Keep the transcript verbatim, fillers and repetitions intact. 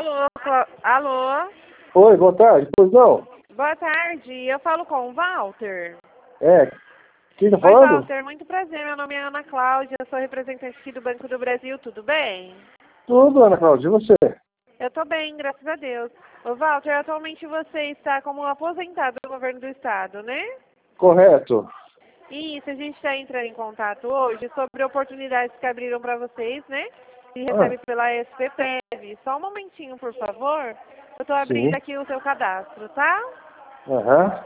Alô, Cla- alô, Oi, boa tarde. Pois não? boa tarde. Eu falo com o Walter. É. Quem tá Oi, falando? Walter, muito prazer. Meu nome é Ana Cláudia, eu sou representante aqui do Banco do Brasil. Tudo bem? Tudo, Ana Cláudia. E você? Eu tô bem, graças a Deus. Ô, Walter, atualmente você está como aposentado do governo do estado, né? Correto. Isso, a gente está entrando em contato hoje sobre oportunidades que abriram para vocês, né? Que Ah, recebe pela S P Prev. Só um momentinho, por favor. Eu estou abrindo sim. aqui o seu cadastro, tá? Aham.